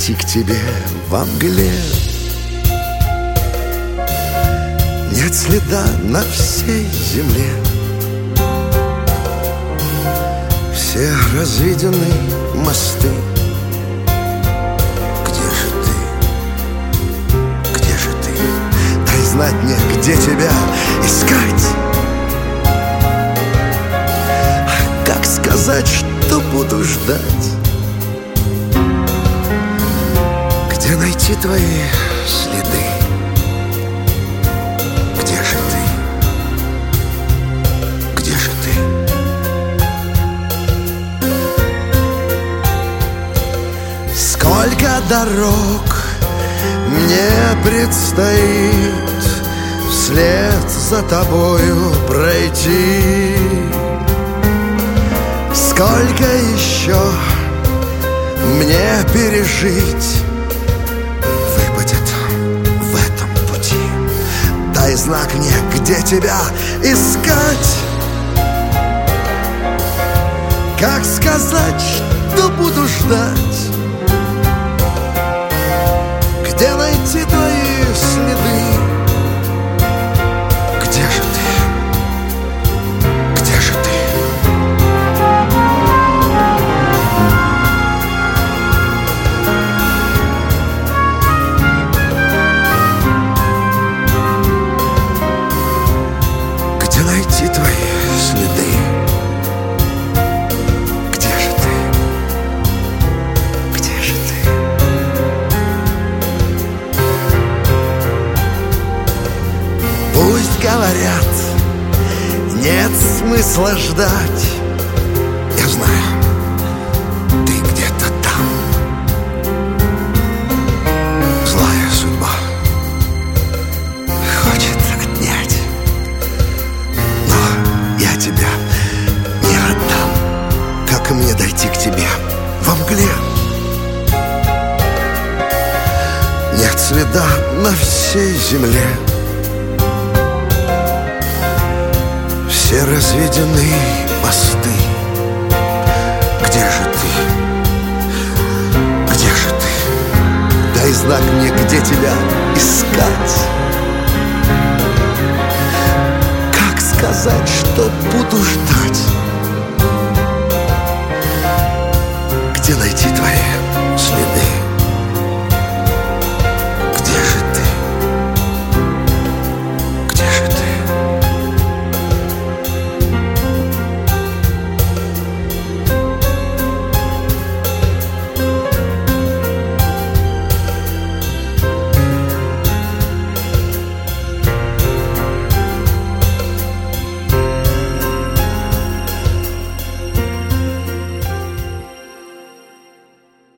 найти к тебе во мгле. Нет следа на всей земле, все разведены мосты. Где же ты? Где же ты? Дай знать мне, где тебя искать. Как сказать, что буду ждать? Где найти твои следы? Где же ты? Где же ты? Сколько дорог мне предстоит вслед за тобою пройти. Сколько еще мне пережить выпадет в этом пути. Дай знак мне, где тебя искать. Как сказать, что буду ждать? Где найти твои следы? Где же ты? Где же ты? Где найти твои следы? Где же ты? Где же ты? Пусть говорят, нет смысла ждать. Я знаю, ты где-то там. Злая судьба хочет отнять, но я тебя не отдам. Как мне дойти к тебе во мгле? Нет следа на всей земле, все разведены мосты. Где же ты? Где же ты? Дай знак мне, где тебя искать. Как сказать, что буду ждать? Где найти твои следы?